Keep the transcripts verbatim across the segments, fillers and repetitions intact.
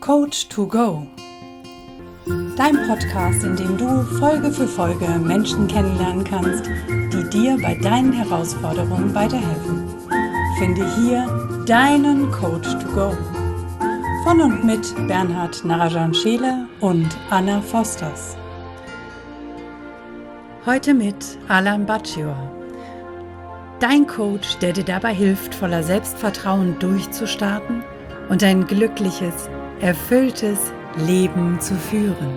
Coach to Go. Dein Podcast, in dem du Folge für Folge Menschen kennenlernen kannst, die dir bei deinen Herausforderungen weiterhelfen. Finde hier deinen Coach to Go. Von und mit Bernhard Narajan-Scheele und Anna Fosters. Heute mit Alan Baccior. Dein Coach, der dir dabei hilft, voller Selbstvertrauen durchzustarten und ein glückliches, erfülltes Leben zu führen.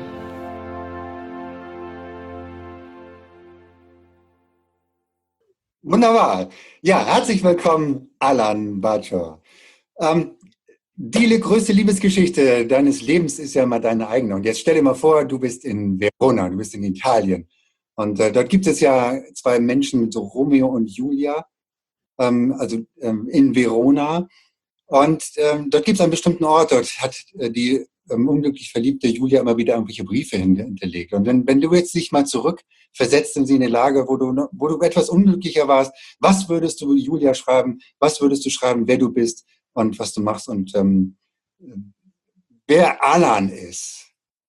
Wunderbar. Ja, herzlich willkommen, Alan Baccior. Ähm, die größte Liebesgeschichte deines Lebens ist ja mal deine eigene. Und jetzt stell dir mal vor, du bist in Verona, du bist in Italien. Und äh, dort gibt es ja zwei Menschen, so Romeo und Julia, ähm, also ähm, in Verona. Und ähm, dort gibt es einen bestimmten Ort, dort hat äh, die ähm, unglücklich verliebte Julia immer wieder irgendwelche Briefe hinterlegt. Und wenn, wenn du jetzt dich mal zurück versetzt in sie in eine Lage, wo du, wo du etwas unglücklicher warst, was würdest du Julia schreiben? Was würdest du schreiben, wer du bist und was du machst und ähm, wer Alan ist?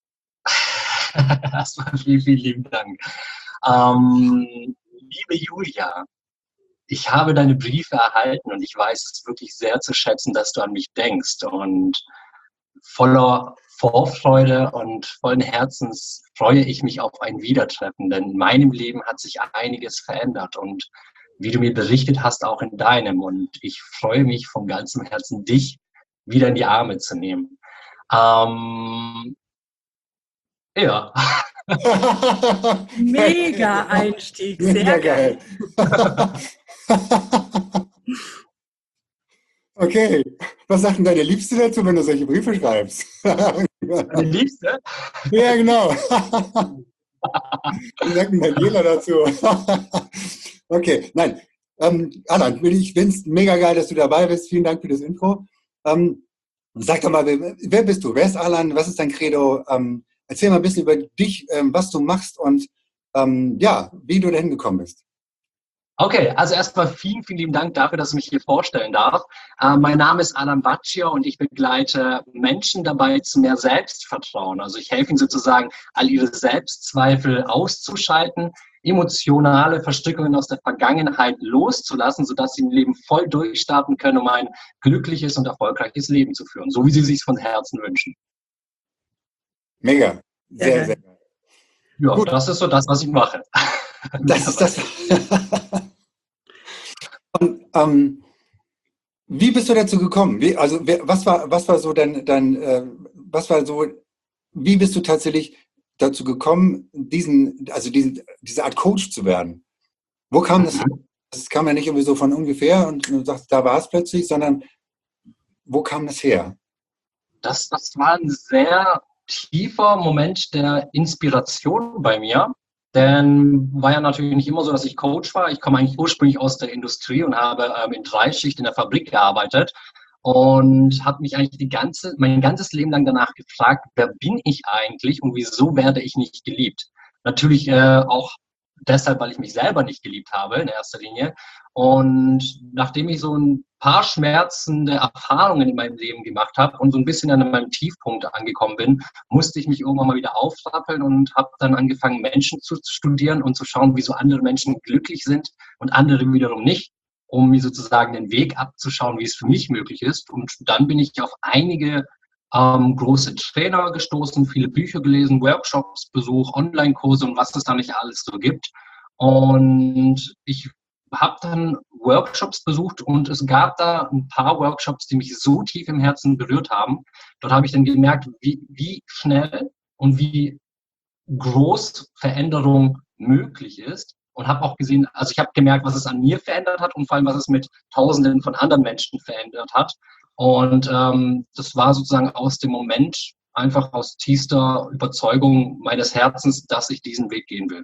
Erstmal vielen, vielen lieben Dank. Ähm, liebe Julia, ich habe deine Briefe erhalten und ich weiß es wirklich sehr zu schätzen, dass du an mich denkst. Und voller Vorfreude und vollen Herzens freue ich mich auf ein Wiedertreffen, denn in meinem Leben hat sich einiges verändert und wie du mir berichtet hast, auch in deinem. Und ich freue mich von ganzem Herzen, dich wieder in die Arme zu nehmen. Ähm, ja. Mega Einstieg, sehr, sehr geil. Okay, was sagt denn deine Liebste dazu, wenn du solche Briefe schreibst? Deine Liebste? Ja, genau. Was sagt denn Daniela dazu? Okay, nein. Ähm, Alan, ich finde es mega geil, dass du dabei bist. Vielen Dank für das Intro. Ähm, sag doch mal, wer, wer bist du? Wer ist Alan? Was ist dein Credo? Ähm, erzähl mal ein bisschen über dich, ähm, was du machst und ähm, ja, wie du dahin gekommen bist. Okay, also erstmal vielen, vielen lieben Dank dafür, dass ich mich hier vorstellen darf. Äh, mein Name ist Alan Baccior und ich begleite Menschen dabei zu mehr Selbstvertrauen. Also ich helfe ihnen sozusagen, all ihre Selbstzweifel auszuschalten, emotionale Verstrickungen aus der Vergangenheit loszulassen, sodass sie im Leben voll durchstarten können, um ein glückliches und erfolgreiches Leben zu führen, so wie sie sich von Herzen wünschen. Mega, sehr, sehr geil. Ja, gut. Das ist so das, was ich mache. Das ist das. Und, ähm, wie bist du dazu gekommen? Wie, also, was war, was war so dein, dein äh, was war so, wie bist du tatsächlich dazu gekommen, diesen, also diesen, diese Art Coach zu werden? Wo kam das? Das kam ja nicht irgendwie so von ungefähr und du sagst, da war es plötzlich, sondern wo kam das her? Das, das war ein sehr tiefer Moment der Inspiration bei mir. Denn war ja natürlich nicht immer so, dass ich Coach war. Ich komme eigentlich ursprünglich aus der Industrie und habe ähm, in Dreischicht in der Fabrik gearbeitet und habe mich eigentlich die ganze, mein ganzes Leben lang danach gefragt, wer bin ich eigentlich und wieso werde ich nicht geliebt? Natürlich äh, auch deshalb, weil ich mich selber nicht geliebt habe in erster Linie. Und nachdem ich so ein paar schmerzende Erfahrungen in meinem Leben gemacht habe und so ein bisschen an meinem Tiefpunkt angekommen bin, musste ich mich irgendwann mal wieder aufrappeln und habe dann angefangen, Menschen zu studieren und zu schauen, wieso andere Menschen glücklich sind und andere wiederum nicht, um mir sozusagen den Weg abzuschauen, wie es für mich möglich ist. Und dann bin ich auf einige ähm, große Trainer gestoßen, viele Bücher gelesen, Workshops besucht, Online-Kurse und was es da nicht alles so gibt. Und ich habe dann Workshops besucht und es gab da ein paar Workshops, die mich so tief im Herzen berührt haben. Dort habe ich dann gemerkt, wie, wie schnell und wie groß Veränderung möglich ist und habe auch gesehen, also ich habe gemerkt, was es an mir verändert hat und vor allem, was es mit Tausenden von anderen Menschen verändert hat. Und ähm, das war sozusagen aus dem Moment, einfach aus tiefster Überzeugung meines Herzens, dass ich diesen Weg gehen will.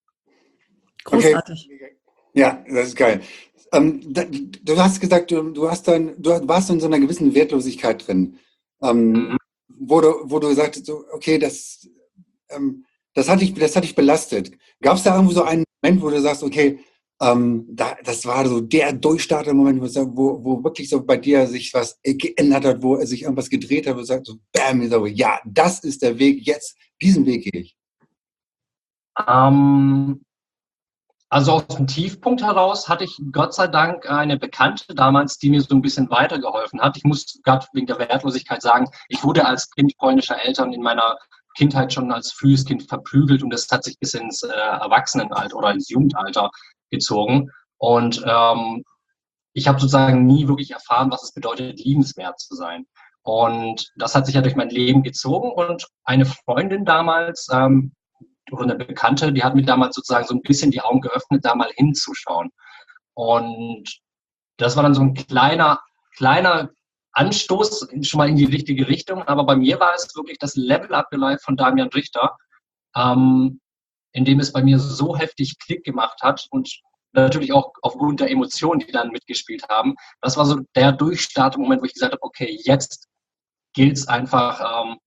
Großartig. Okay. Ja, das ist geil. Ähm, da, du hast gesagt, du, du, hast dann, du warst in so einer gewissen Wertlosigkeit drin, ähm, mhm. wo, du, wo du sagtest, so, okay, das, ähm, das, hat dich, das hat dich belastet. Gab es da irgendwo so einen Moment, wo du sagst, okay, Ähm, da, das war so der Durchstarter-Moment, wo, wo wirklich so bei dir sich was geändert hat, wo sich irgendwas gedreht hat, wo du sagst, so, bam, so, ja, das ist der Weg, jetzt, diesen Weg gehe ich. Ähm, also aus dem Tiefpunkt heraus hatte ich Gott sei Dank eine Bekannte damals, die mir so ein bisschen weitergeholfen hat. Ich muss gerade wegen der Wertlosigkeit sagen, ich wurde als Kind polnischer Eltern in meiner Kindheit schon als frühes Kind verprügelt und das hat sich bis ins äh, Erwachsenenalter oder ins Jugendalter gezogen. Und ähm, ich habe sozusagen nie wirklich erfahren, was es bedeutet, liebenswert zu sein. Und das hat sich ja durch mein Leben gezogen. Und eine Freundin damals, ähm, oder eine Bekannte, die hat mir damals sozusagen so ein bisschen die Augen geöffnet, da mal hinzuschauen. Und das war dann so ein kleiner, kleiner Anstoß schon mal in die richtige Richtung. Aber bei mir war es wirklich das Level Up Your Life von Damian Richter, ähm, in dem es bei mir so heftig Klick gemacht hat und natürlich auch aufgrund der Emotionen, die dann mitgespielt haben. Das war so der Durchstartmoment, wo ich gesagt habe, okay, jetzt gilt es einfach, ähm,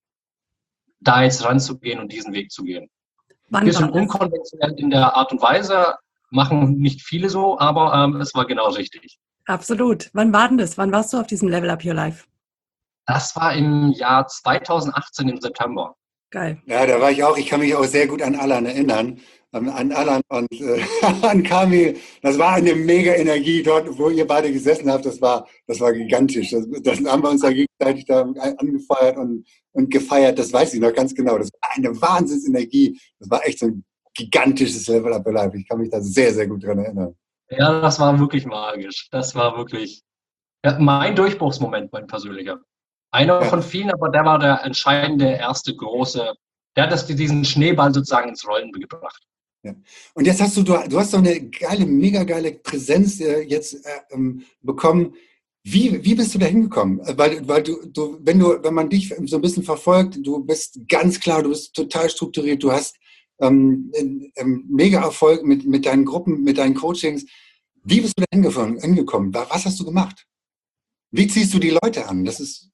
da jetzt ranzugehen und diesen Weg zu gehen. Ein bisschen unkonventionell in der Art und Weise, machen nicht viele so, aber ähm, es war genau richtig. Absolut. Wann war denn das? Wann warst du auf diesem Level Up Your Life? Das war im Jahr zweitausendachtzehn im September. Geil. Ja, da war ich auch, ich kann mich auch sehr gut an Alan erinnern, an Alan und äh, an Kamil. Das war eine mega Energie dort, wo ihr beide gesessen habt. Das war, das war gigantisch. Das, das haben wir uns da gegenseitig da angefeuert und, und gefeiert. Das weiß ich noch ganz genau. Das war eine Wahnsinnsenergie. Das war echt so ein gigantisches Level Up Your Life. Ich kann mich da sehr, sehr gut dran erinnern. Ja, das war wirklich magisch. Das war wirklich ja, mein Durchbruchsmoment, mein persönlicher. Einer ja. von vielen, aber der war der entscheidende, erste große, der hat das, diesen Schneeball sozusagen ins Rollen gebracht. Ja. Und jetzt hast du, du, du hast so eine geile, mega geile Präsenz äh, jetzt äh, ähm, bekommen. Wie, wie bist du da hingekommen? Weil, weil du, du, wenn du, wenn man dich so ein bisschen verfolgt, du bist ganz klar, du bist total strukturiert, du hast ähm, ähm, mega Erfolg mit, mit deinen Gruppen, mit deinen Coachings. Wie bist du da hingekommen, hingekommen? Was hast du gemacht? Wie ziehst du die Leute an? Das ist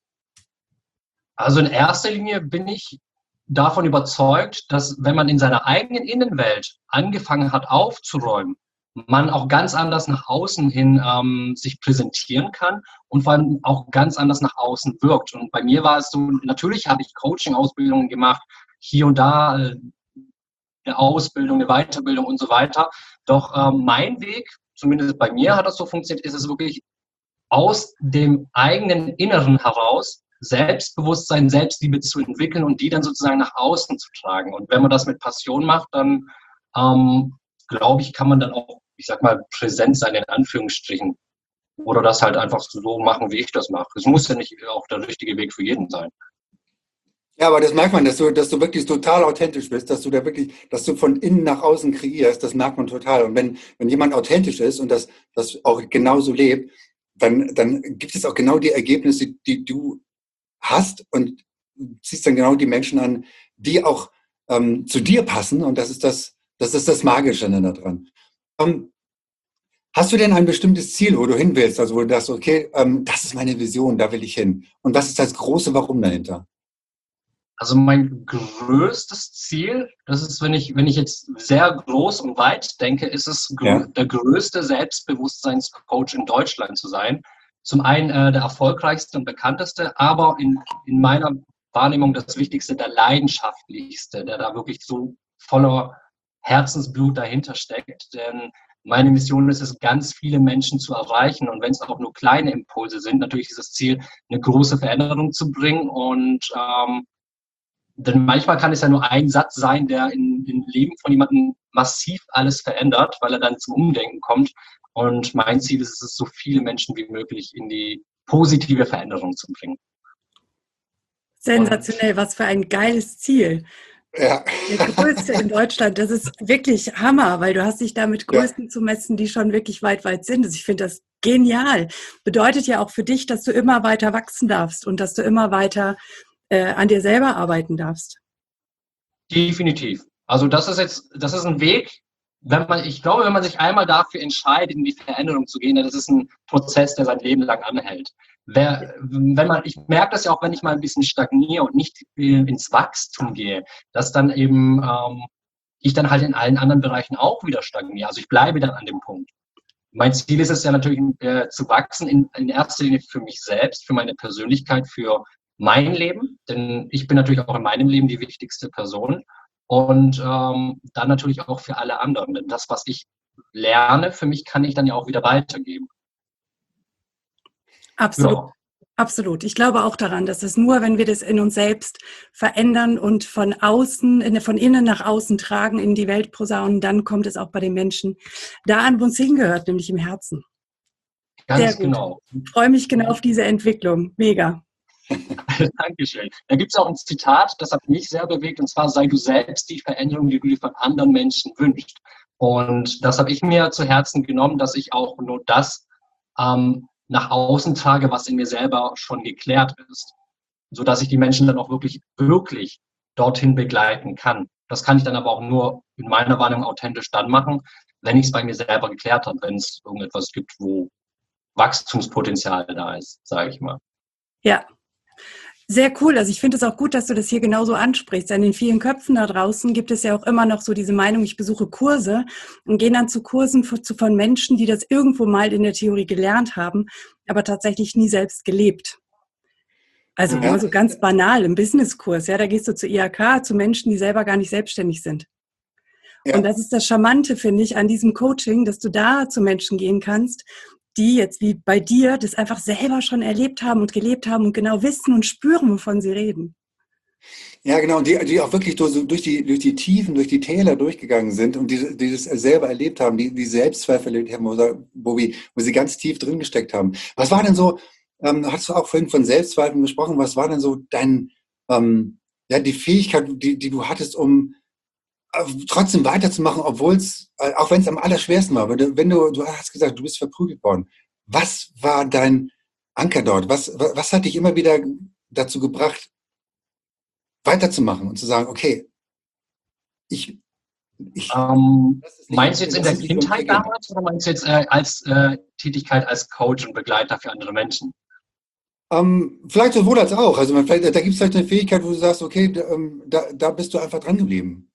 Also in erster Linie bin ich davon überzeugt, dass wenn man in seiner eigenen Innenwelt angefangen hat aufzuräumen, man auch ganz anders nach außen hin ähm, sich präsentieren kann und vor allem auch ganz anders nach außen wirkt. Und bei mir war es so, natürlich habe ich Coaching-Ausbildungen gemacht, hier und da äh, eine Ausbildung, eine Weiterbildung und so weiter. Doch ähm, mein Weg, zumindest bei mir hat das so funktioniert, ist es wirklich aus dem eigenen Inneren heraus Selbstbewusstsein, Selbstliebe zu entwickeln und die dann sozusagen nach außen zu tragen. Und wenn man das mit Passion macht, dann ähm, glaube ich, kann man dann auch, ich sag mal, präsent sein in Anführungsstrichen. Oder das halt einfach so machen, wie ich das mache. Es muss ja nicht auch der richtige Weg für jeden sein. Ja, aber das merkt man, dass du, dass du wirklich total authentisch bist, dass du da wirklich, dass du von innen nach außen kreierst, das merkt man total. Und wenn, wenn jemand authentisch ist und das, das auch genauso lebt, dann, dann gibt es auch genau die Ergebnisse, die du hast und ziehst dann genau die Menschen an, die auch ähm, zu dir passen. Und das ist das, das ist das Magische daran. Ähm, hast du denn ein bestimmtes Ziel, wo du hin willst? Also wo du sagst, okay, ähm, das ist meine Vision, da will ich hin. Und was ist das große Warum dahinter? Also mein größtes Ziel, das ist, wenn ich, wenn ich jetzt sehr groß und weit denke, ist es, ja. der größte Selbstbewusstseinscoach in Deutschland zu sein. Zum einen äh, der erfolgreichste und bekannteste, aber in, in meiner Wahrnehmung das Wichtigste, der leidenschaftlichste, der da wirklich so voller Herzensblut dahinter steckt. Denn meine Mission ist es, ganz viele Menschen zu erreichen. Und wenn es auch nur kleine Impulse sind, natürlich ist das Ziel, eine große Veränderung zu bringen. Und ähm, denn manchmal kann es ja nur ein Satz sein, der in, im Leben von jemandem massiv alles verändert, weil er dann zum Umdenken kommt. Und mein Ziel ist es, so viele Menschen wie möglich in die positive Veränderung zu bringen. Sensationell, und was für ein geiles Ziel. Ja. Der größte in Deutschland, das ist wirklich Hammer, weil du hast dich da mit Größen ja. zu messen, die schon wirklich weit, weit sind. Also ich finde das genial. Bedeutet ja auch für dich, dass du immer weiter wachsen darfst und dass du immer weiter äh, an dir selber arbeiten darfst. Definitiv. Also das ist jetzt, das ist ein Weg, wenn man, ich glaube, wenn man sich einmal dafür entscheidet, in die Veränderung zu gehen, dann ist es ein Prozess, der sein Leben lang anhält. Wer, wenn man, ich merke das ja auch, wenn ich mal ein bisschen stagniere und nicht ins Wachstum gehe, dass dann eben ähm, ich dann halt in allen anderen Bereichen auch wieder stagniere. Also ich bleibe dann an dem Punkt. Mein Ziel ist es ja natürlich äh, zu wachsen, in, in erster Linie für mich selbst, für meine Persönlichkeit, für mein Leben, denn ich bin natürlich auch in meinem Leben die wichtigste Person und ähm, dann natürlich auch für alle anderen. Denn das, was ich lerne, für mich kann ich dann ja auch wieder weitergeben. Absolut. Ja. Absolut. Ich glaube auch daran, dass es nur, wenn wir das in uns selbst verändern und von außen, von innen nach außen tragen, in die Welt posaunen, dann kommt es auch bei den Menschen da an, wo es hingehört, nämlich im Herzen. Ganz Sehr gut. genau. Ich freue mich genau auf diese Entwicklung. Mega. Dankeschön. Da gibt es auch ein Zitat, das hat mich sehr bewegt, und zwar: sei du selbst die Veränderung, die du dir von anderen Menschen wünschst. Und das habe ich mir zu Herzen genommen, dass ich auch nur das ähm, nach außen trage, was in mir selber schon geklärt ist, sodass ich die Menschen dann auch wirklich, wirklich dorthin begleiten kann. Das kann ich dann aber auch nur in meiner Wahrnehmung authentisch dann machen, wenn ich es bei mir selber geklärt habe, wenn es irgendetwas gibt, wo Wachstumspotenzial da ist, sage ich mal. Ja, sehr cool. Also ich finde es auch gut, dass du das hier genauso ansprichst. In den vielen Köpfen da draußen gibt es ja auch immer noch so diese Meinung, ich besuche Kurse und gehe dann zu Kursen von Menschen, die das irgendwo mal in der Theorie gelernt haben, aber tatsächlich nie selbst gelebt. Also Ja. so ganz banal im Businesskurs, ja, da gehst du zu I H K, zu Menschen, die selber gar nicht selbstständig sind. Ja. Und das ist das Charmante, finde ich, an diesem Coaching, dass du da zu Menschen gehen kannst, die jetzt wie bei dir das einfach selber schon erlebt haben und gelebt haben und genau wissen und spüren, wovon sie reden. Ja, genau, und die, die auch wirklich durch, durch, die, durch die Tiefen, durch die Täler durchgegangen sind und die, die das selber erlebt haben, die, die Selbstzweifel erlebt haben, wo, wo, wir, wo sie ganz tief drin gesteckt haben. Was war denn so, ähm, hast du auch vorhin von Selbstzweifeln gesprochen, was war denn so dein, ähm, ja, die Fähigkeit, die, die du hattest, um trotzdem weiterzumachen, obwohl es, auch wenn es am allerschwersten war, wenn du, wenn du, du hast gesagt, du bist verprügelt worden. Was war dein Anker dort? Was, was hat dich immer wieder dazu gebracht, weiterzumachen und zu sagen, okay, ich, ich ähm, nicht, meinst du jetzt in der Kindheit damals oder meinst du jetzt äh, als äh, Tätigkeit als Coach und Begleiter für andere Menschen? Ähm, vielleicht sowohl als auch. Also man, da gibt es vielleicht eine Fähigkeit, wo du sagst, okay, da, da bist du einfach dran geblieben.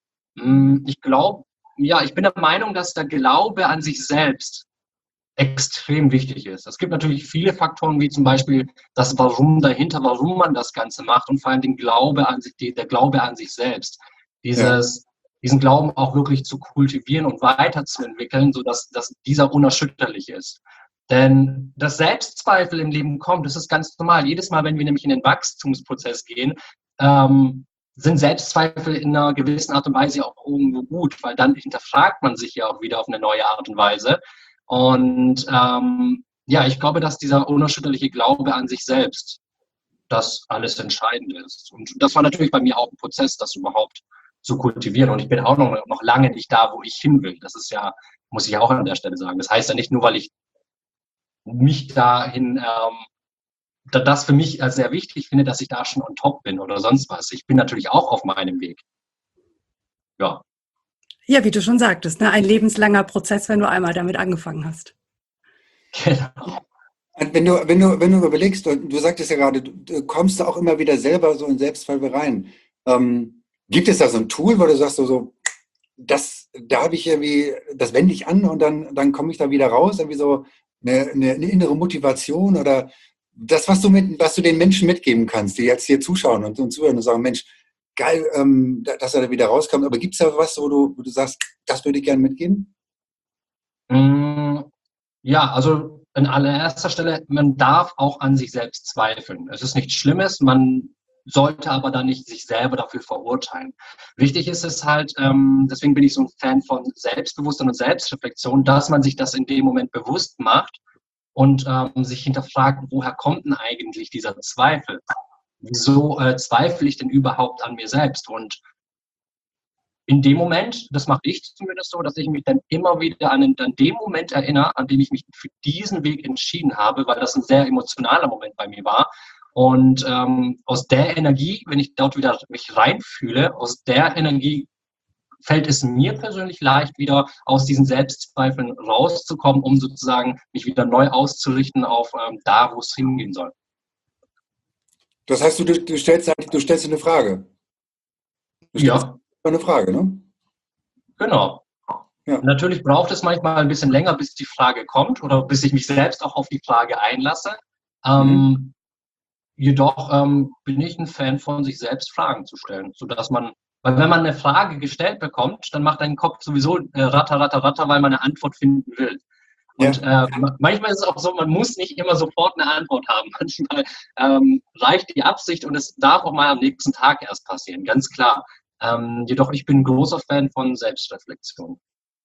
Ich glaube, ja, ich bin der Meinung, dass der Glaube an sich selbst extrem wichtig ist. Es gibt natürlich viele Faktoren, wie zum Beispiel das Warum dahinter, warum man das Ganze macht und vor allem den Glaube an sich, der Glaube an sich selbst. Dieses, ja. Diesen Glauben auch wirklich zu kultivieren und weiterzuentwickeln, sodass dass dieser unerschütterlich ist. Denn das Selbstzweifel im Leben kommt, das ist ganz normal. Jedes Mal, wenn wir nämlich in den Wachstumsprozess gehen, ähm, sind Selbstzweifel in einer gewissen Art und Weise auch irgendwo gut, weil dann hinterfragt man sich ja auch wieder auf eine neue Art und Weise. Und ähm, ja, ich glaube, dass dieser unerschütterliche Glaube an sich selbst das alles Entscheidende ist. Und das war natürlich bei mir auch ein Prozess, das überhaupt zu kultivieren. Und ich bin auch noch, noch lange nicht da, wo ich hin will. Das ist ja, muss ich auch an der Stelle sagen. Das heißt ja nicht nur, weil ich mich dahin ähm, das für mich als sehr wichtig finde, dass ich da schon on top bin oder sonst was. Ich bin natürlich auch auf meinem Weg. Ja. Ja, wie du schon sagtest, ne? Ein lebenslanger Prozess, wenn du einmal damit angefangen hast. Genau. Wenn du, wenn du, wenn du überlegst, du, du sagtest ja gerade, du kommst auch immer wieder selber so in Selbstzweifel rein. Ähm, gibt es da so ein Tool, wo du sagst, so, so das, da habe ich irgendwie, das wende ich an und dann, dann komme ich da wieder raus, irgendwie so eine, eine, eine innere Motivation oder das, was du mit, was du den Menschen mitgeben kannst, die jetzt hier zuschauen und, und zuhören und sagen, Mensch, geil, ähm, dass er da wieder rauskommt. Aber gibt es da was, wo du, wo du sagst, das würde ich gerne mitgeben? Ja, also an allererster Stelle, man darf auch an sich selbst zweifeln. Es ist nichts Schlimmes, man sollte aber dann nicht sich selber dafür verurteilen. Wichtig ist es halt, ähm, deswegen bin ich so ein Fan von Selbstbewusstsein und Selbstreflexion, dass man sich das in dem Moment bewusst macht und ähm, sich hinterfragt, woher kommt denn eigentlich dieser Zweifel? Wieso äh, zweifle ich denn überhaupt an mir selbst? Und in dem Moment, das mache ich zumindest so, dass ich mich dann immer wieder an den, an den Moment erinnere, an dem ich mich für diesen Weg entschieden habe, weil das ein sehr emotionaler Moment bei mir war. Und ähm, aus der Energie, wenn ich dort wieder mich reinfühle, aus der Energie fällt es mir persönlich leicht, wieder aus diesen Selbstzweifeln rauszukommen, um sozusagen mich wieder neu auszurichten auf ähm, da, wo es hingehen soll. Das heißt, du, du, stellst, du stellst eine Frage. Du stellst Ja. eine Frage, ne? Genau. Ja. Natürlich braucht es manchmal ein bisschen länger, bis die Frage kommt oder bis ich mich selbst auch auf die Frage einlasse. Mhm. Ähm, jedoch ähm, bin ich ein Fan von, sich selbst Fragen zu stellen, sodass man, weil wenn man eine Frage gestellt bekommt, dann macht dein Kopf sowieso äh, ratter, ratter, ratter, weil man eine Antwort finden will. Und Ja. äh, manchmal ist es auch so, man muss nicht immer sofort eine Antwort haben. Manchmal ähm, reicht die Absicht und es darf auch mal am nächsten Tag erst passieren, ganz klar. Ähm, jedoch, ich bin ein großer Fan von Selbstreflexion.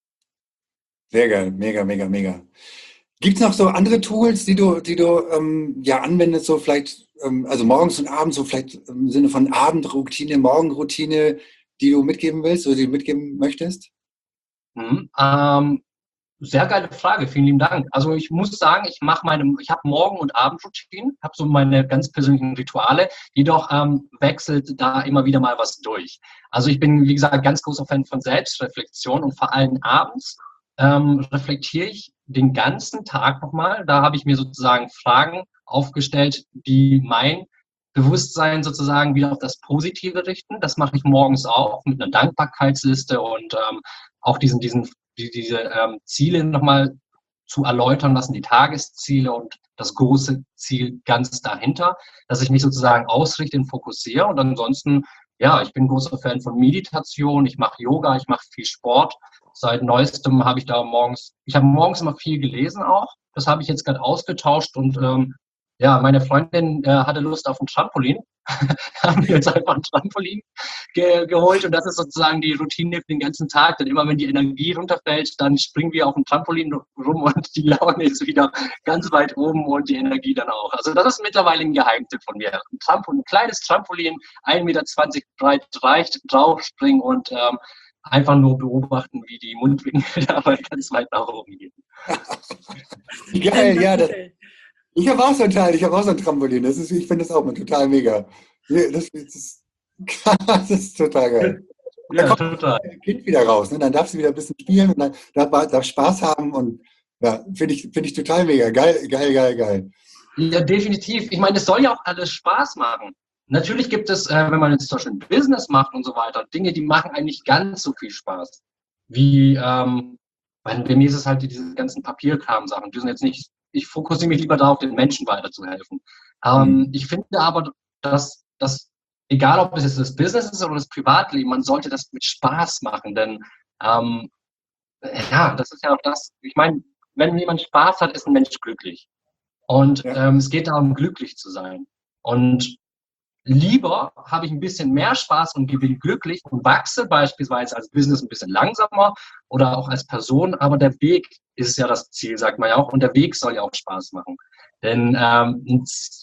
Sehr geil, mega, mega, mega. Gibt es noch so andere Tools, die du, die du ähm, ja anwendest, so vielleicht, ähm, also morgens und abends, so vielleicht im Sinne von Abendroutine, Morgenroutine, die du mitgeben willst oder die du mitgeben möchtest? Mhm. Ähm, sehr geile Frage, vielen lieben Dank. Also ich muss sagen, ich mache meine, ich habe Morgen- und Abendroutinen, habe so meine ganz persönlichen Rituale, jedoch ähm, wechselt da immer wieder mal was durch. Also ich bin, wie gesagt, ganz großer Fan von Selbstreflexion und vor allem abends ähm, reflektiere ich den ganzen Tag nochmal. Da habe ich mir sozusagen Fragen aufgestellt, die mein Bewusstsein sozusagen wieder auf das Positive richten. Das mache ich morgens auch mit einer Dankbarkeitsliste und ähm, auch diesen, diesen die, diese ähm, Ziele nochmal zu erläutern lassen, die Tagesziele und das große Ziel ganz dahinter, dass ich mich sozusagen ausrichte und fokussiere. Und ansonsten, ja, ich bin ein großer Fan von Meditation, ich mache Yoga, ich mache viel Sport. Seit neuestem habe ich da morgens, ich habe morgens immer viel gelesen auch. Das habe ich jetzt gerade ausgetauscht und ähm, ja, meine Freundin äh, hatte Lust auf ein Trampolin. Haben wir jetzt einfach ein Trampolin ge geholt und das ist sozusagen die Routine für den ganzen Tag. Denn immer wenn die Energie runterfällt, dann springen wir auf dem Trampolin rum und die Laune ist wieder ganz weit oben und die Energie dann auch. Also das ist mittlerweile ein Geheimtipp von mir. Ein, Trampolin, ein kleines Trampolin, ein Meter zwanzig breit reicht, draufspringen und ähm, einfach nur beobachten, wie die Mundwinkel dabei ganz weit nach oben gehen. Geil, ja, das, ich habe auch so ein Teil, ich habe auch so ein Trampolin. Das ist, ich finde das auch mal total mega. Das, das, ist, das ist total geil. Da Ja, kommt total. das Kind wieder raus, ne? Dann darf sie wieder ein bisschen spielen und dann darf, darf Spaß haben und ja, finde ich, finde ich total mega. Geil, geil, geil, geil. Ja, definitiv. Ich meine, es soll ja auch alles Spaß machen. Natürlich gibt es, äh, wenn man jetzt zum Beispiel ein Business macht und so weiter, Dinge, die machen eigentlich ganz so viel Spaß. Wie, ähm, bei, bei mir ist es halt diese ganzen Papierkram-Sachen. Die sind jetzt nicht, ich fokussiere mich lieber darauf, den Menschen weiterzuhelfen. Hm. Ähm, ich finde aber, dass, dass, egal ob es jetzt das Business ist oder das Privatleben, man sollte das mit Spaß machen, denn ähm, ja, das ist ja auch das, ich meine, wenn jemand Spaß hat, ist ein Mensch glücklich. Und Ja. ähm, es geht darum, glücklich zu sein. Und lieber habe ich ein bisschen mehr Spaß und bin glücklich und wachse beispielsweise als Business ein bisschen langsamer oder auch als Person, aber der Weg ist ja das Ziel, sagt man ja auch, und der Weg soll ja auch Spaß machen. Denn ähm, ein,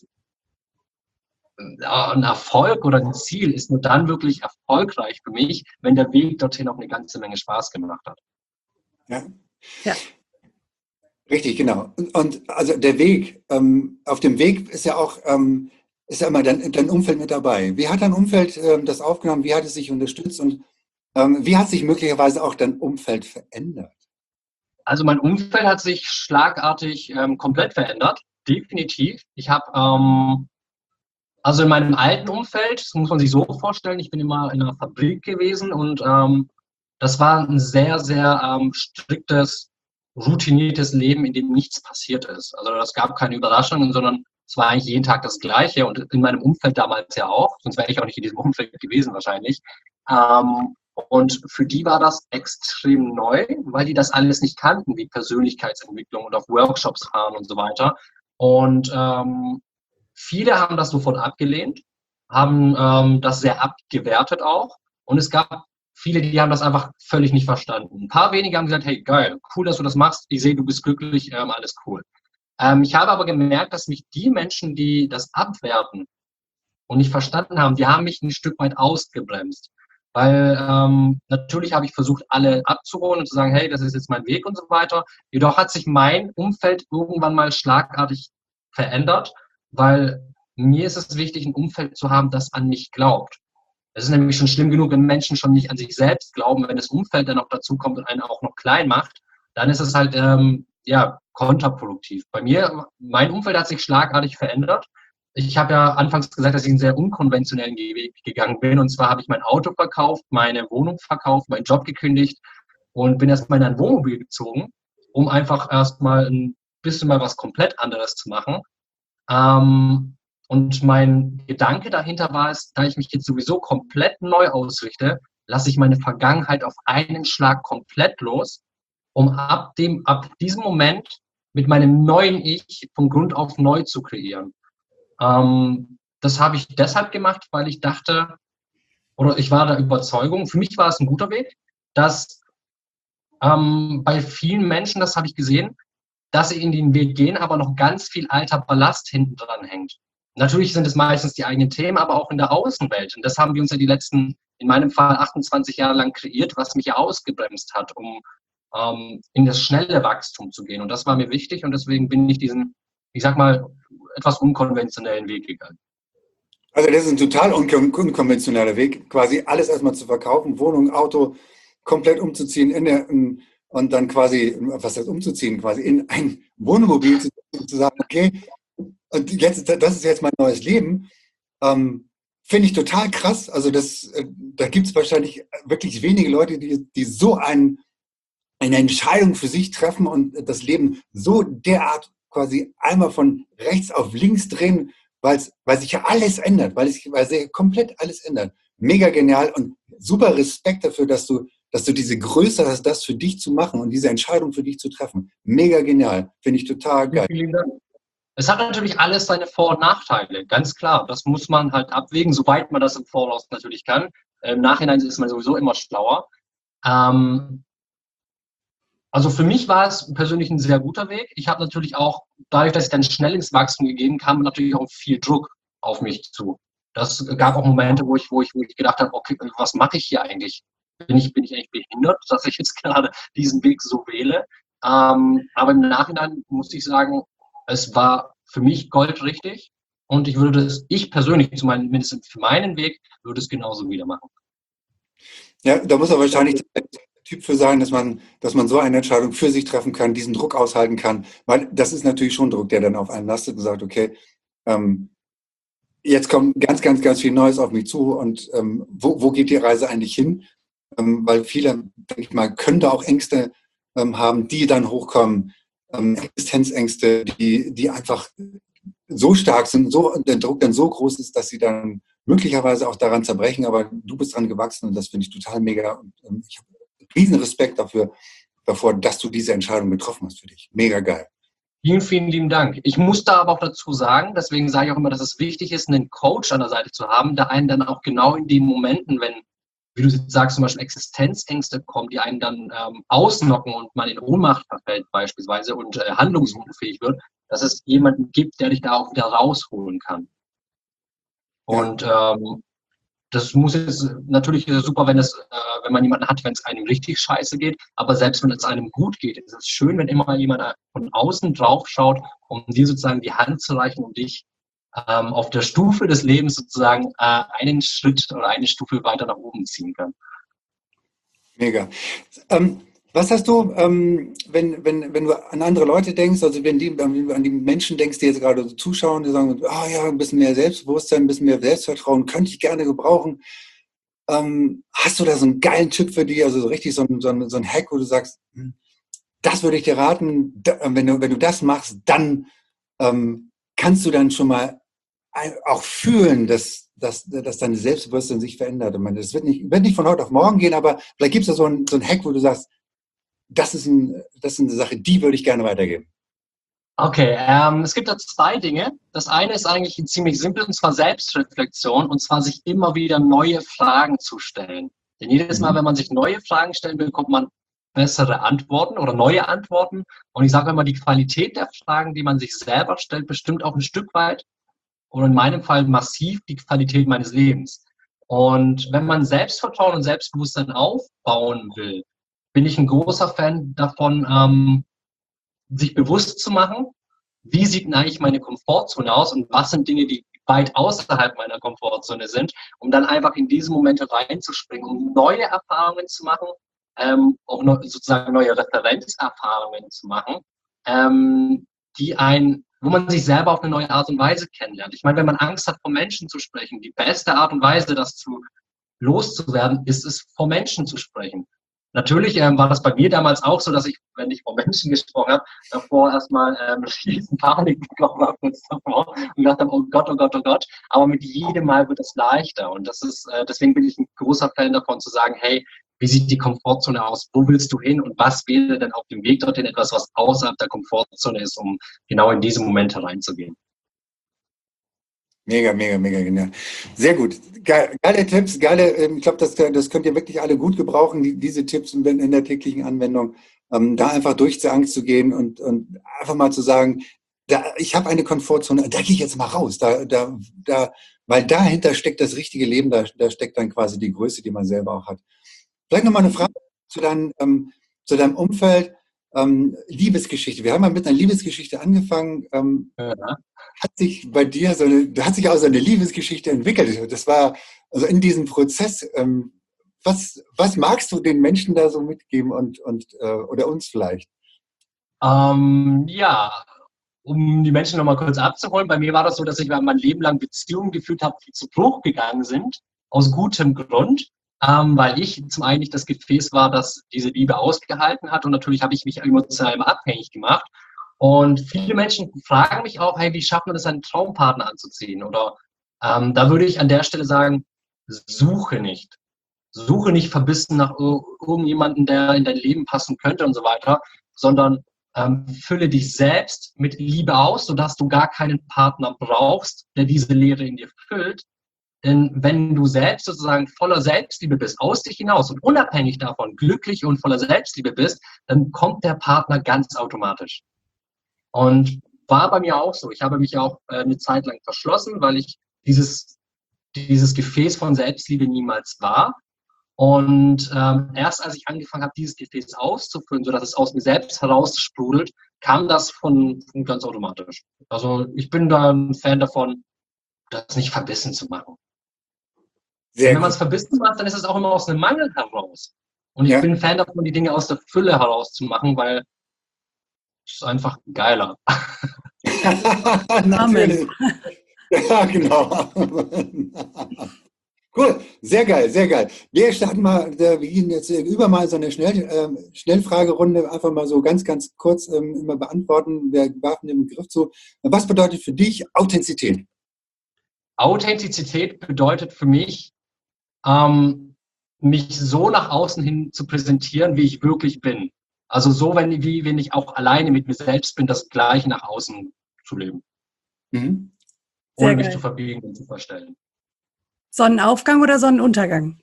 ein Erfolg oder ein Ziel ist nur dann wirklich erfolgreich für mich, wenn der Weg dorthin auch eine ganze Menge Spaß gemacht hat. Ja. Ja. Richtig, genau. Und, und also der Weg, ähm, auf dem Weg ist ja auch, ähm, ist ja immer dein, dein Umfeld mit dabei. Wie hat dein Umfeld ähm, das aufgenommen? Wie hat es sich unterstützt? Und ähm, wie hat sich möglicherweise auch dein Umfeld verändert? Also mein Umfeld hat sich schlagartig ähm, komplett verändert, definitiv. Ich habe ähm, also in meinem alten Umfeld, das muss man sich so vorstellen, ich bin immer in einer Fabrik gewesen und ähm, das war ein sehr, sehr ähm, striktes, routiniertes Leben, in dem nichts passiert ist. Also es gab keine Überraschungen, sondern es war eigentlich jeden Tag das Gleiche und in meinem Umfeld damals ja auch, sonst wäre ich auch nicht in diesem Umfeld gewesen wahrscheinlich. Ähm, und für die war das extrem neu, weil die das alles nicht kannten, wie Persönlichkeitsentwicklung und auf Workshops fahren und so weiter. Und ähm, viele haben das sofort abgelehnt, haben ähm, das sehr abgewertet auch. Und es gab viele, die haben das einfach völlig nicht verstanden. Ein paar wenige haben gesagt, hey, geil, cool, dass du das machst. Ich sehe, du bist glücklich, ähm, alles cool. Ähm, ich habe aber gemerkt, dass mich die Menschen, die das abwerten und nicht verstanden haben, die haben mich ein Stück weit ausgebremst. Weil ähm, natürlich habe ich versucht, alle abzuholen und zu sagen, hey, das ist jetzt mein Weg und so weiter. Jedoch hat sich mein Umfeld irgendwann mal schlagartig verändert, weil mir ist es wichtig, ein Umfeld zu haben, das an mich glaubt. Es ist nämlich schon schlimm genug, wenn Menschen schon nicht an sich selbst glauben, wenn das Umfeld dann noch dazu kommt und einen auch noch klein macht, dann ist es halt ähm, ja kontraproduktiv. Bei mir, mein Umfeld hat sich schlagartig verändert. Ich habe ja anfangs gesagt, dass ich einen sehr unkonventionellen Weg gegangen bin. Und zwar habe ich mein Auto verkauft, meine Wohnung verkauft, meinen Job gekündigt und bin erstmal in ein Wohnmobil gezogen, um einfach erstmal ein bisschen mal was komplett anderes zu machen. Ähm, und mein Gedanke dahinter war es, da ich mich jetzt sowieso komplett neu ausrichte, lasse ich meine Vergangenheit auf einen Schlag komplett los, um ab dem, ab diesem Moment mit meinem neuen Ich von Grund auf neu zu kreieren. Ähm, das habe ich deshalb gemacht, weil ich dachte, oder ich war der Überzeugung, für mich war es ein guter Weg, dass ähm, bei vielen Menschen, das habe ich gesehen, dass sie in den Weg gehen, aber noch ganz viel alter Ballast hinten dran hängt. Natürlich sind es meistens die eigenen Themen, aber auch in der Außenwelt. Und das haben wir uns ja die letzten, in meinem Fall achtundzwanzig Jahre lang kreiert, was mich ja ausgebremst hat, um ähm, in das schnelle Wachstum zu gehen. Und das war mir wichtig und deswegen bin ich diesen, ich sag mal, etwas unkonventionellen Weg gegangen. Also das ist ein total unkon unkonventioneller Weg, quasi alles erstmal zu verkaufen, Wohnung, Auto, komplett umzuziehen in der, in, und dann quasi, was heißt umzuziehen, quasi in ein Wohnmobil zu, zu sagen, okay, und jetzt, das ist jetzt mein neues Leben, ähm, finde ich total krass. Also das, äh, da gibt es wahrscheinlich wirklich wenige Leute, die, die so ein, eine Entscheidung für sich treffen und das Leben so derart quasi einmal von rechts auf links drehen, weil's, weil sich ja alles ändert, weil, es, weil sich komplett alles ändert. Mega genial und super Respekt dafür, dass du, dass du diese Größe hast, das für dich zu machen und diese Entscheidung für dich zu treffen. Mega genial. Finde ich total geil. Vielen Dank. Es hat natürlich alles seine Vor- und Nachteile, ganz klar. Das muss man halt abwägen, soweit man das im Voraus natürlich kann. Im Nachhinein ist man sowieso immer schlauer. Ähm, also für mich war es persönlich ein sehr guter Weg. Ich habe natürlich auch, dadurch, dass ich dann schnell ins Wachstum gegeben kam, natürlich auch viel Druck auf mich zu. Das gab auch Momente, wo ich, wo ich, wo ich gedacht habe, okay, was mache ich hier eigentlich? Bin ich, bin ich eigentlich behindert, dass ich jetzt gerade diesen Weg so wähle? Ähm, aber im Nachhinein muss ich sagen, es war für mich goldrichtig und ich würde es, ich persönlich, zumindest für meinen Weg, würde es genauso wieder machen. Ja, da muss er wahrscheinlich der Typ für sein, dass man, dass man so eine Entscheidung für sich treffen kann, diesen Druck aushalten kann. Weil das ist natürlich schon Druck, der dann auf einen lastet und sagt, okay, ähm, jetzt kommt ganz, ganz, ganz viel Neues auf mich zu und ähm, wo, wo geht die Reise eigentlich hin? Ähm, weil viele, denke ich mal, können da auch Ängste ähm, haben, die dann hochkommen, ähm, Existenzängste, die, die einfach so stark sind, so, der Druck dann so groß ist, dass sie dann möglicherweise auch daran zerbrechen, aber du bist dran gewachsen und das finde ich total mega und ähm, ich habe riesen Respekt dafür, davor, dass du diese Entscheidung getroffen hast für dich. Mega geil. Vielen, vielen lieben Dank. Ich muss da aber auch dazu sagen, deswegen sage ich auch immer, dass es wichtig ist, einen Coach an der Seite zu haben, der einen dann auch genau in den Momenten, wenn, wie du sagst, zum Beispiel Existenzängste kommen, die einen dann ähm, ausnocken und man in Ohnmacht verfällt beispielsweise und äh, handlungsunfähig wird, dass es jemanden gibt, der dich da auch wieder rausholen kann. Und ähm, das muss jetzt, natürlich ist es super, wenn es, äh, wenn man jemanden hat, wenn es einem richtig scheiße geht, aber selbst wenn es einem gut geht, ist es schön, wenn immer jemand von außen drauf schaut, um dir sozusagen die Hand zu reichen und dich ähm, auf der Stufe des Lebens sozusagen äh, einen Schritt oder eine Stufe weiter nach oben ziehen kann. Mega. Ähm, was hast du, ähm, wenn, wenn, wenn du an andere Leute denkst, also wenn, die, wenn du an die Menschen denkst, die jetzt gerade so zuschauen, die sagen, ah ja, ein bisschen mehr Selbstbewusstsein, ein bisschen mehr Selbstvertrauen, könnte ich gerne gebrauchen. Ähm, hast du da so einen geilen Tipp für die, also so richtig so ein, so ein, so ein Hack, wo du sagst, das würde ich dir raten, da, wenn, du, wenn du das machst, dann ähm, kannst du dann schon mal auch fühlen, dass, dass, dass deine Selbstbewusstsein sich verändert. Ich meine, das wird nicht, wird nicht von heute auf morgen gehen, aber vielleicht gibt es da so einen, so einen Hack, wo du sagst, das ist, ein, das ist eine Sache, die würde ich gerne weitergeben. Okay, ähm, es gibt da zwei Dinge. Das eine ist eigentlich ziemlich simpel, und zwar Selbstreflexion, und zwar sich immer wieder neue Fragen zu stellen. Denn jedes Mal, wenn man sich neue Fragen stellt, bekommt man bessere Antworten oder neue Antworten. Und ich sage immer, die Qualität der Fragen, die man sich selber stellt, bestimmt auch ein Stück weit oder in meinem Fall massiv die Qualität meines Lebens. Und wenn man Selbstvertrauen und Selbstbewusstsein aufbauen will, bin ich ein großer Fan davon, ähm, sich bewusst zu machen, wie sieht denn eigentlich meine Komfortzone aus und was sind Dinge, die weit außerhalb meiner Komfortzone sind, um dann einfach in diese Momente reinzuspringen, um neue Erfahrungen zu machen, ähm, auch noch sozusagen neue Referenzerfahrungen zu machen, ähm, die ein, wo man sich selber auf eine neue Art und Weise kennenlernt. Ich meine, wenn man Angst hat, vor Menschen zu sprechen, die beste Art und Weise, das zu loszuwerden, ist es, vor Menschen zu sprechen. Natürlich ähm, war das bei mir damals auch so, dass ich, wenn ich von Menschen gesprochen habe, davor erstmal ähm, riesen Panik bekommen habe kurz davor und gedacht habe, oh Gott, oh Gott, oh Gott. Aber mit jedem Mal wird es leichter. Und das ist, äh, deswegen bin ich ein großer Fan davon zu sagen, hey, wie sieht die Komfortzone aus? Wo willst du hin? Und was wäre denn auf dem Weg dorthin etwas, was außerhalb der Komfortzone ist, um genau in diese Momente reinzugehen? Mega, mega, mega genial. Sehr gut. Geile, geile Tipps, geile, ich glaube, das, das könnt ihr wirklich alle gut gebrauchen, die, diese Tipps in, in der täglichen Anwendung, ähm, da einfach durch zur Angst zu gehen und, und einfach mal zu sagen, da, ich habe eine Komfortzone, da gehe ich jetzt mal raus, da, da, da, weil dahinter steckt das richtige Leben, da, da steckt dann quasi die Größe, die man selber auch hat. Vielleicht nochmal eine Frage zu, dein, ähm, zu deinem Umfeld. Ähm, Liebesgeschichte. Wir haben mal mit einer Liebesgeschichte angefangen. Ähm, ja. Hat sich bei dir so eine, hat sich auch so eine Liebesgeschichte entwickelt. Das war also in diesem Prozess. Ähm, was, was magst du den Menschen da so mitgeben und, und äh, oder uns vielleicht? Ähm, ja, um die Menschen nochmal kurz abzuholen. Bei mir war das so, dass ich mein Leben lang Beziehungen geführt habe, die zu Bruch gegangen sind, aus gutem Grund. Ähm, weil ich zum einen nicht das Gefäß war, das diese Liebe ausgehalten hat und natürlich habe ich mich emotional abhängig gemacht. Und viele Menschen fragen mich auch, hey, wie schafft man es, einen Traumpartner anzuziehen? Oder ähm, da würde ich an der Stelle sagen, suche nicht. Suche nicht verbissen nach irgendjemandem, der in dein Leben passen könnte und so weiter, sondern ähm, fülle dich selbst mit Liebe aus, sodass du gar keinen Partner brauchst, der diese Leere in dir füllt. Denn wenn du selbst sozusagen voller Selbstliebe bist, aus dich hinaus und unabhängig davon glücklich und voller Selbstliebe bist, dann kommt der Partner ganz automatisch. Und war bei mir auch so. Ich habe mich auch äh, eine Zeit lang verschlossen, weil ich dieses, dieses Gefäß von Selbstliebe niemals war. Und ähm, erst als ich angefangen habe, dieses Gefäß auszufüllen, sodass es aus mir selbst heraussprudelt, kam das von, von ganz automatisch. Also ich bin da ein Fan davon, das nicht verbissen zu machen. Wenn man es verbissen macht, dann ist es auch immer aus einem Mangel heraus. Und ich ja. bin ein Fan davon, die Dinge aus der Fülle herauszumachen, weil es ist einfach geiler. Natürlich. Ja, genau. Cool, sehr geil, sehr geil. Wir starten mal, wir gehen jetzt über mal so eine Schnell, äh, Schnellfragerunde, einfach mal so ganz, ganz kurz ähm, immer beantworten. Wir werfen den Begriff zu. Was bedeutet für dich Authentizität? Authentizität bedeutet für mich, ähm, mich so nach außen hin zu präsentieren, wie ich wirklich bin. Also so, wenn, wie wenn ich auch alleine mit mir selbst bin, das Gleiche nach außen zu leben. Mhm. Ohne mich zu verbiegen und zu verstellen. Sonnenaufgang oder Sonnenuntergang?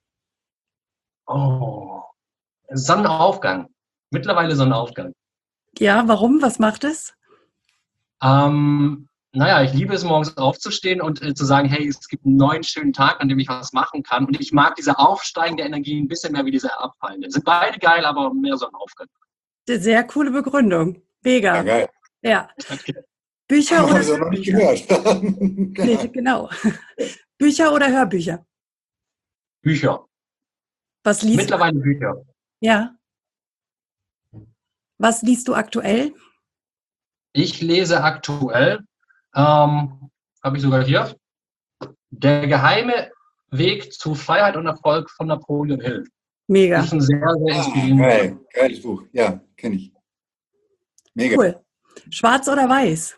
Oh, Sonnenaufgang. Mittlerweile Sonnenaufgang. Ja, warum? Was macht es? Ähm, naja, ich liebe es, morgens aufzustehen und äh, zu sagen, hey, es gibt einen neuen, schönen Tag, an dem ich was machen kann. Und ich mag diese aufsteigende Energie ein bisschen mehr wie diese abfallende. Sind beide geil, aber mehr Sonnenaufgang. Sehr coole Begründung. Mega. Ja, geil. Ja. Danke. Bücher oder also noch nicht gehört. Nee, genau. Bücher oder Hörbücher? Bücher. Was liest Mittlerweile du? Bücher. Ja. Was liest du aktuell? Ich lese aktuell, ähm, habe ich sogar hier, Der geheime Weg zu Freiheit und Erfolg von Napoleon Hill. Mega. Das ist ein sehr, sehr inspirierendes Ah, geil, geiles Buch. Ja, kenne ich. Mega. Cool. Schwarz oder weiß?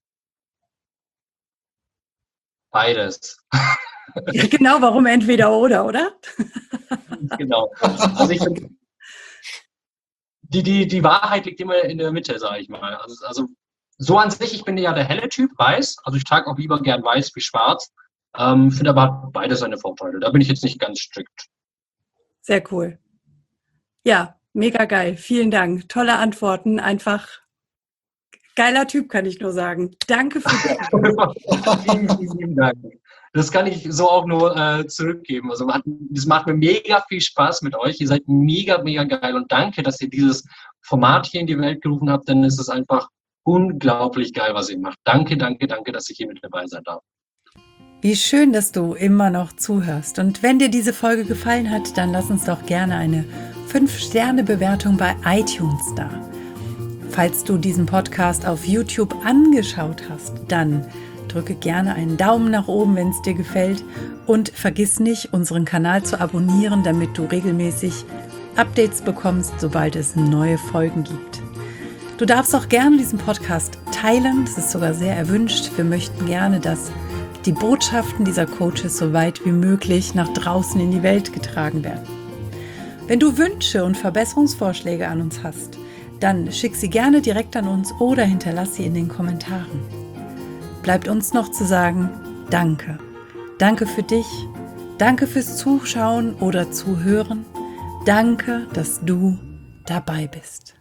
Beides. Ja, genau, warum entweder oder, oder? Genau. Also ich finde, die, die, die Wahrheit liegt immer in der Mitte, sage ich mal. Also, also so an sich, ich bin ja der helle Typ, weiß. Also ich trage auch lieber gern weiß wie schwarz. Ähm, finde aber hat beide seine Vorteile. Da bin ich jetzt nicht ganz strikt. Sehr cool. Ja, mega geil. Vielen Dank. Tolle Antworten. Einfach geiler Typ, kann ich nur sagen. Danke für Vielen, vielen, vielen Dank. Das kann ich so auch nur äh, zurückgeben. Also es macht mir mega viel Spaß mit euch. Ihr seid mega, mega geil. Und danke, dass ihr dieses Format hier in die Welt gerufen habt, denn es ist einfach unglaublich geil, was ihr macht. Danke, danke, danke, dass ich hier mit dabei sein darf. Wie schön, dass du immer noch zuhörst. Und wenn dir diese Folge gefallen hat, dann lass uns doch gerne eine fünf Sterne Bewertung bei iTunes da. Falls du diesen Podcast auf YouTube angeschaut hast, dann drücke gerne einen Daumen nach oben, wenn es dir gefällt. Und vergiss nicht, unseren Kanal zu abonnieren, damit du regelmäßig Updates bekommst, sobald es neue Folgen gibt. Du darfst auch gerne diesen Podcast teilen, das ist sogar sehr erwünscht. Wir möchten gerne, dass die Botschaften dieser Coaches so weit wie möglich nach draußen in die Welt getragen werden. Wenn du Wünsche und Verbesserungsvorschläge an uns hast, dann schick sie gerne direkt an uns oder hinterlass sie in den Kommentaren. Bleibt uns noch zu sagen, danke. Danke für dich, danke fürs Zuschauen oder Zuhören. Danke, dass du dabei bist.